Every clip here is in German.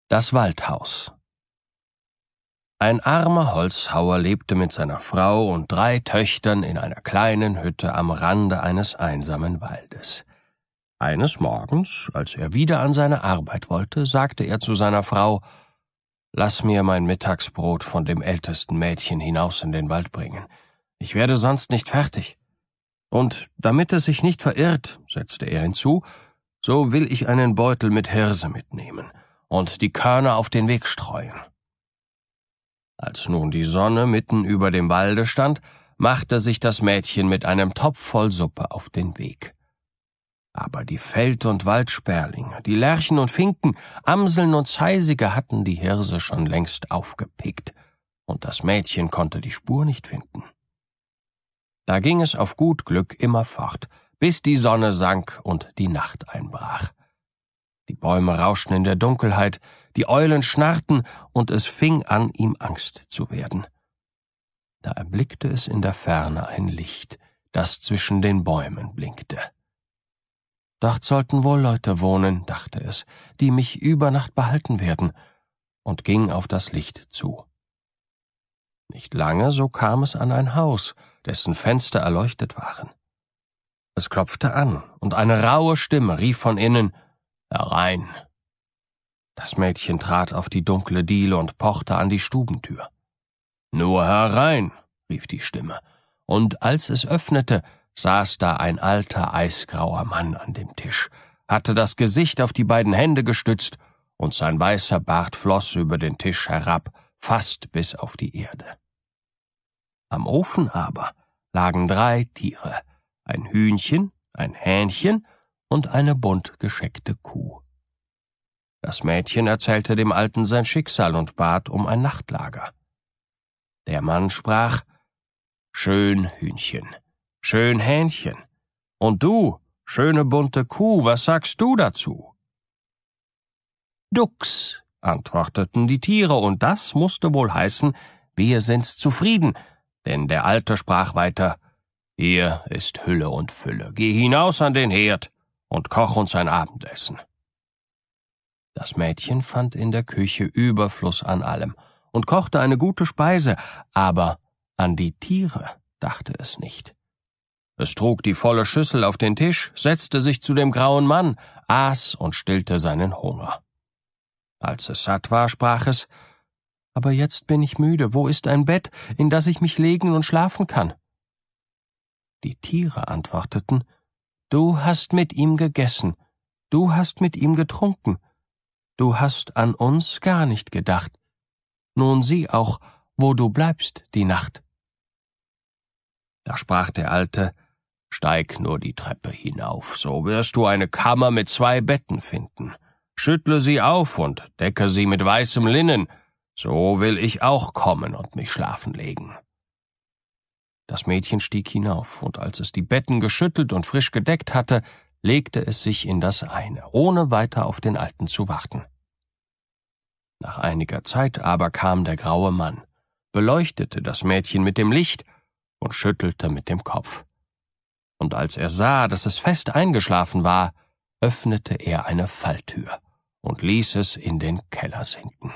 Das Waldhaus. Ein armer Holzhauer lebte mit seiner Frau und 3 Töchtern in einer kleinen Hütte am Rande eines einsamen Waldes. Eines Morgens, als er wieder an seine Arbeit wollte, sagte er zu seiner Frau: »Lass mir mein Mittagsbrot von dem ältesten Mädchen hinaus in den Wald bringen. Ich werde sonst nicht fertig. Und damit es sich nicht verirrt«, setzte er hinzu, »so will ich einen Beutel mit Hirse mitnehmen und die Körner auf den Weg streuen.« Als nun die Sonne mitten über dem Walde stand, machte sich das Mädchen mit einem Topf voll Suppe auf den Weg. Aber die Feld- und Waldsperlinge, die Lerchen und Finken, Amseln und Zeisige hatten die Hirse schon längst aufgepickt, und das Mädchen konnte die Spur nicht finden. Da ging es auf gut Glück immer fort, bis die Sonne sank und die Nacht einbrach. Die Bäume rauschten in der Dunkelheit, die Eulen schnarrten, und es fing an, ihm Angst zu werden. Da erblickte es in der Ferne ein Licht, das zwischen den Bäumen blinkte. »Dort sollten wohl Leute wohnen«, dachte es, »die mich über Nacht behalten werden«, und ging auf das Licht zu. Nicht lange, so kam es an ein Haus, dessen Fenster erleuchtet waren. Es klopfte an, und eine raue Stimme rief von innen: »Herein!« Das Mädchen trat auf die dunkle Diele und pochte an die Stubentür. »Nur herein«, rief die Stimme, und als es öffnete, saß da ein alter, eisgrauer Mann an dem Tisch, hatte das Gesicht auf die beiden Hände gestützt, und sein weißer Bart floss über den Tisch herab, fast bis auf die Erde. Am Ofen aber lagen 3 Tiere, ein Hühnchen, ein Hähnchen und eine bunt gescheckte Kuh. Das Mädchen erzählte dem Alten sein Schicksal und bat um ein Nachtlager. Der Mann sprach: »Schön Hühnchen, schön Hähnchen. Und du, schöne bunte Kuh, was sagst du dazu?« »Dux«, antworteten die Tiere, und das musste wohl heißen: »Wir sind zufrieden«, denn der Alte sprach weiter: »Hier ist Hülle und Fülle. Geh hinaus an den Herd und koch uns ein Abendessen.« Das Mädchen fand in der Küche Überfluss an allem und kochte eine gute Speise, aber an die Tiere dachte es nicht. Es trug die volle Schüssel auf den Tisch, setzte sich zu dem grauen Mann, aß und stillte seinen Hunger. Als es satt war, sprach es: »Aber jetzt bin ich müde. Wo ist ein Bett, in das ich mich legen und schlafen kann?« Die Tiere antworteten: »Du hast mit ihm gegessen, du hast mit ihm getrunken, du hast an uns gar nicht gedacht. Nun sieh auch, wo du bleibst die Nacht.« Da sprach der Alte: »Steig nur die Treppe hinauf, so wirst du eine Kammer mit 2 Betten finden. Schüttle sie auf und decke sie mit weißem Linnen, so will ich auch kommen und mich schlafen legen.« Das Mädchen stieg hinauf, und als es die Betten geschüttelt und frisch gedeckt hatte, legte es sich in das eine, ohne weiter auf den Alten zu warten. Nach einiger Zeit aber kam der graue Mann, beleuchtete das Mädchen mit dem Licht und schüttelte mit dem Kopf. Und als er sah, dass es fest eingeschlafen war, öffnete er eine Falltür und ließ es in den Keller sinken.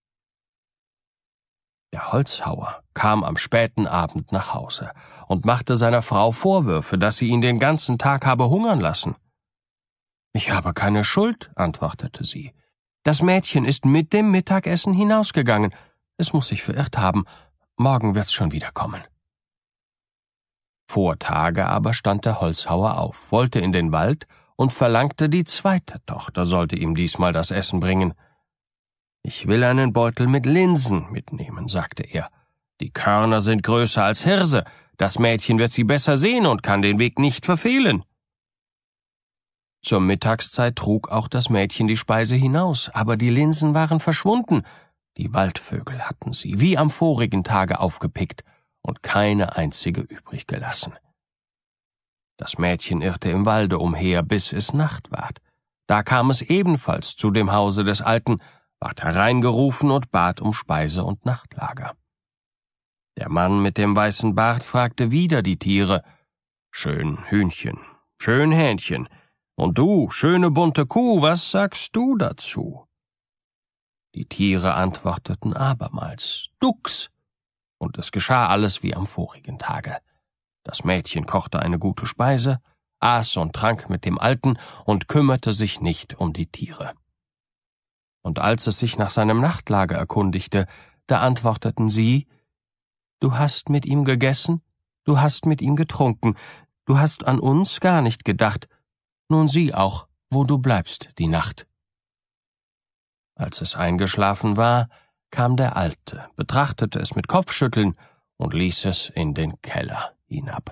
Der Holzhauer kam am späten Abend nach Hause und machte seiner Frau Vorwürfe, dass sie ihn den ganzen Tag habe hungern lassen. »Ich habe keine Schuld«, antwortete sie. »Das Mädchen ist mit dem Mittagessen hinausgegangen. Es muss sich verirrt haben. Morgen wird's schon wiederkommen.« Vor Tage aber stand der Holzhauer auf, wollte in den Wald und verlangte, die 2. Tochter sollte ihm diesmal das Essen bringen. »Ich will einen Beutel mit Linsen mitnehmen«, sagte er. »Die Körner sind größer als Hirse. Das Mädchen wird sie besser sehen und kann den Weg nicht verfehlen.« Zur Mittagszeit trug auch das Mädchen die Speise hinaus, aber die Linsen waren verschwunden. Die Waldvögel hatten sie, wie am vorigen Tage, aufgepickt und keine einzige übrig gelassen. Das Mädchen irrte im Walde umher, bis es Nacht ward. Da kam es ebenfalls zu dem Hause des Alten, ward hereingerufen und bat um Speise und Nachtlager. Der Mann mit dem weißen Bart fragte wieder die Tiere: »Schön Hühnchen, schön Hähnchen, und du, schöne bunte Kuh, was sagst du dazu?« Die Tiere antworteten abermals »Dux«, und es geschah alles wie am vorigen Tage. Das Mädchen kochte eine gute Speise, aß und trank mit dem Alten und kümmerte sich nicht um die Tiere. Und als es sich nach seinem Nachtlager erkundigte, da antworteten sie, »Du hast mit ihm gegessen, du hast mit ihm getrunken, du hast an uns gar nicht gedacht, nun sieh auch, wo du bleibst die Nacht.« Als es eingeschlafen war, kam der Alte, betrachtete es mit Kopfschütteln und ließ es in den Keller hinab.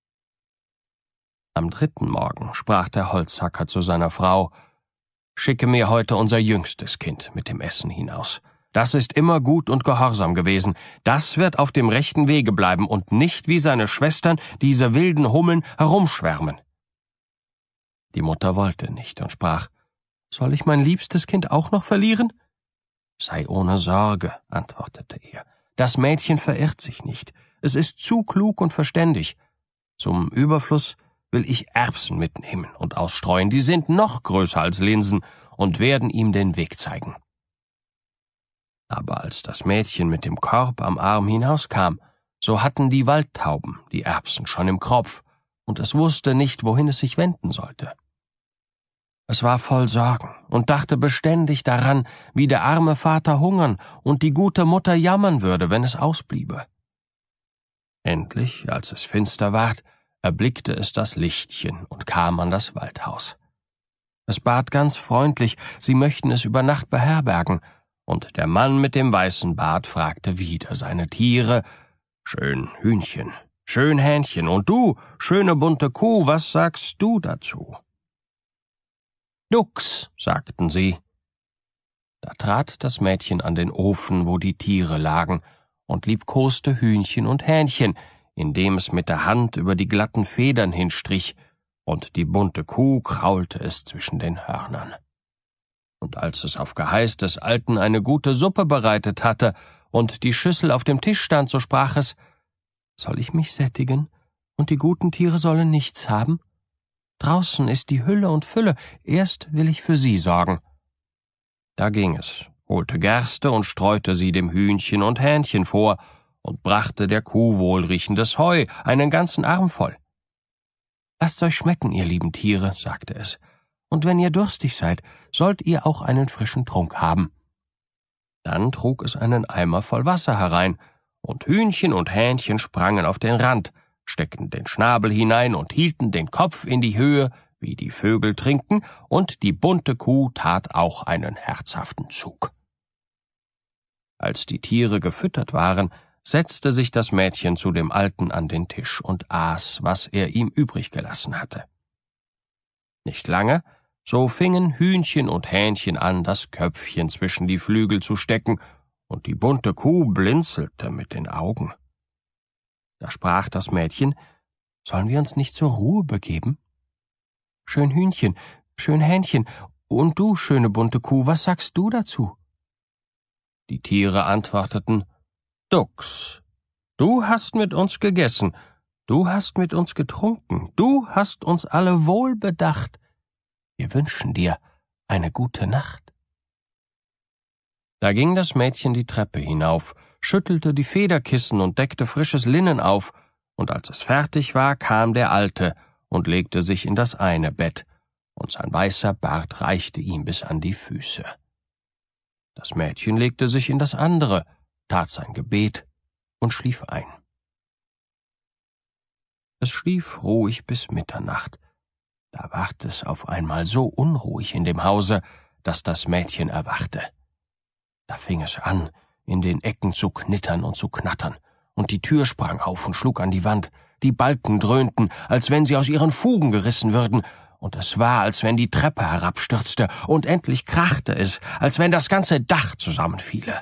Am 3. Morgen sprach der Holzhacker zu seiner Frau, »Schicke mir heute unser jüngstes Kind mit dem Essen hinaus. Das ist immer gut und gehorsam gewesen. Das wird auf dem rechten Wege bleiben und nicht wie seine Schwestern, diese wilden Hummeln, herumschwärmen.« Die Mutter wollte nicht und sprach, »Soll ich mein liebstes Kind auch noch verlieren?« »Sei ohne Sorge«, antwortete er, »das Mädchen verirrt sich nicht. Es ist zu klug und verständig. Zum Überfluss will ich Erbsen mitnehmen und ausstreuen, die sind noch größer als Linsen und werden ihm den Weg zeigen.« Aber als das Mädchen mit dem Korb am Arm hinauskam, so hatten die Waldtauben die Erbsen schon im Kropf, und es wusste nicht, wohin es sich wenden sollte. Es war voll Sorgen und dachte beständig daran, wie der arme Vater hungern und die gute Mutter jammern würde, wenn es ausbliebe. Endlich, als es finster ward, erblickte es das Lichtchen und kam an das Waldhaus. Es bat ganz freundlich, sie möchten es über Nacht beherbergen, und der Mann mit dem weißen Bart fragte wieder seine Tiere, »Schön Hühnchen, schön Hähnchen, und du, schöne bunte Kuh, was sagst du dazu?« »Dux«, sagten sie. Da trat das Mädchen an den Ofen, wo die Tiere lagen, und liebkoste Hühnchen und Hähnchen, indem es mit der Hand über die glatten Federn hinstrich, und die bunte Kuh kraulte es zwischen den Hörnern. Und als es auf Geheiß des Alten eine gute Suppe bereitet hatte und die Schüssel auf dem Tisch stand, so sprach es, »Soll ich mich sättigen, und die guten Tiere sollen nichts haben? Draußen ist die Hülle und Fülle, erst will ich für sie sorgen.« Da ging es, holte Gerste und streute sie dem Hühnchen und Hähnchen vor und brachte der Kuh wohlriechendes Heu, einen ganzen Arm voll. »Lasst's euch schmecken, ihr lieben Tiere«, sagte es, »und wenn ihr durstig seid, sollt ihr auch einen frischen Trunk haben.« Dann trug es einen Eimer voll Wasser herein, und Hühnchen und Hähnchen sprangen auf den Rand, steckten den Schnabel hinein und hielten den Kopf in die Höhe, wie die Vögel trinken, und die bunte Kuh tat auch einen herzhaften Zug. Als die Tiere gefüttert waren, setzte sich das Mädchen zu dem Alten an den Tisch und aß, was er ihm übrig gelassen hatte. Nicht lange, so fingen Hühnchen und Hähnchen an, das Köpfchen zwischen die Flügel zu stecken, und die bunte Kuh blinzelte mit den Augen. Da sprach das Mädchen, »Sollen wir uns nicht zur Ruhe begeben?« »Schön Hühnchen, schön Hähnchen, und du, schöne bunte Kuh, was sagst du dazu?« Die Tiere antworteten, »Dux, du hast mit uns gegessen, du hast mit uns getrunken, du hast uns alle wohl bedacht. Wir wünschen dir eine gute Nacht.« Da ging das Mädchen die Treppe hinauf, schüttelte die Federkissen und deckte frisches Linnen auf, und als es fertig war, kam der Alte und legte sich in das eine Bett, und sein weißer Bart reichte ihm bis an die Füße. Das Mädchen legte sich in das andere, tat sein Gebet und schlief ein. Es schlief ruhig bis Mitternacht. Da ward es auf einmal so unruhig in dem Hause, dass das Mädchen erwachte. Da fing es an, in den Ecken zu knittern und zu knattern, und die Tür sprang auf und schlug an die Wand, die Balken dröhnten, als wenn sie aus ihren Fugen gerissen würden, und es war, als wenn die Treppe herabstürzte, und endlich krachte es, als wenn das ganze Dach zusammenfiele.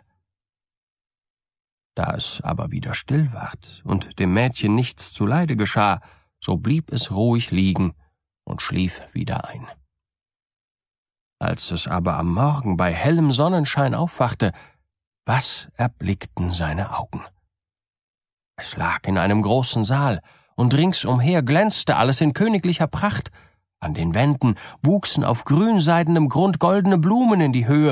Da es aber wieder still ward und dem Mädchen nichts zuleide geschah, so blieb es ruhig liegen und schlief wieder ein. Als es aber am Morgen bei hellem Sonnenschein aufwachte, was erblickten seine Augen? Es lag in einem großen Saal, und ringsumher glänzte alles in königlicher Pracht. An den Wänden wuchsen auf grünseidenem Grund goldene Blumen in die Höhe,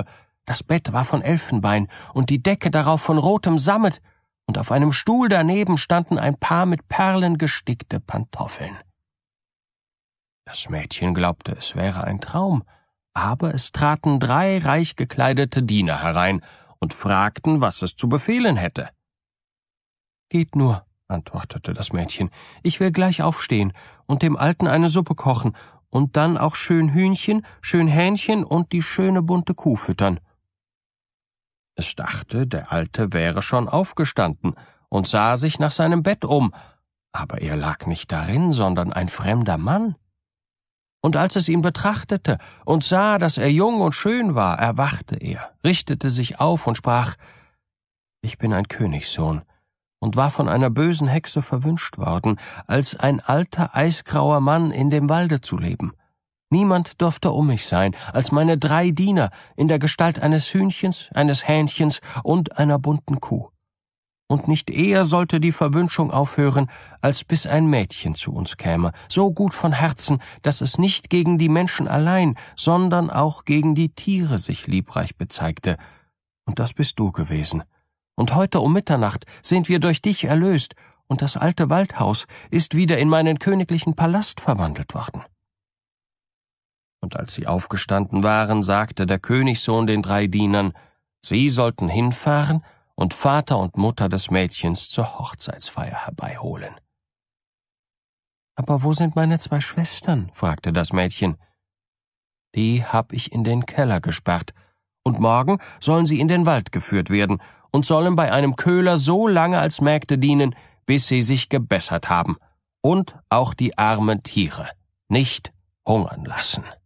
Das Bett war von Elfenbein und die Decke darauf von rotem Sammet, und auf einem Stuhl daneben standen ein paar mit Perlen gestickte Pantoffeln. Das Mädchen glaubte, es wäre ein Traum, aber es traten 3 reich gekleidete Diener herein und fragten, was es zu befehlen hätte. »Geht nur«, antwortete das Mädchen, »ich will gleich aufstehen und dem Alten eine Suppe kochen und dann auch schön Hühnchen, schön Hähnchen und die schöne bunte Kuh füttern.« Es dachte, der Alte wäre schon aufgestanden und sah sich nach seinem Bett um, aber er lag nicht darin, sondern ein fremder Mann. Und als es ihn betrachtete und sah, dass er jung und schön war, erwachte er, richtete sich auf und sprach, »Ich bin ein Königssohn und war von einer bösen Hexe verwünscht worden, als ein alter, eisgrauer Mann in dem Walde zu leben. Niemand durfte um mich sein, als meine 3 Diener in der Gestalt eines Hühnchens, eines Hähnchens und einer bunten Kuh. Und nicht eher sollte die Verwünschung aufhören, als bis ein Mädchen zu uns käme, so gut von Herzen, dass es nicht gegen die Menschen allein, sondern auch gegen die Tiere sich liebreich bezeigte. Und das bist du gewesen. Und heute um Mitternacht sind wir durch dich erlöst, und das alte Waldhaus ist wieder in meinen königlichen Palast verwandelt worden.« Und als sie aufgestanden waren, sagte der Königssohn den 3 Dienern, sie sollten hinfahren und Vater und Mutter des Mädchens zur Hochzeitsfeier herbeiholen. »Aber wo sind meine 2 Schwestern?« fragte das Mädchen. »Die hab ich in den Keller gesperrt, und morgen sollen sie in den Wald geführt werden und sollen bei einem Köhler so lange als Mägde dienen, bis sie sich gebessert haben, und auch die armen Tiere nicht hungern lassen.«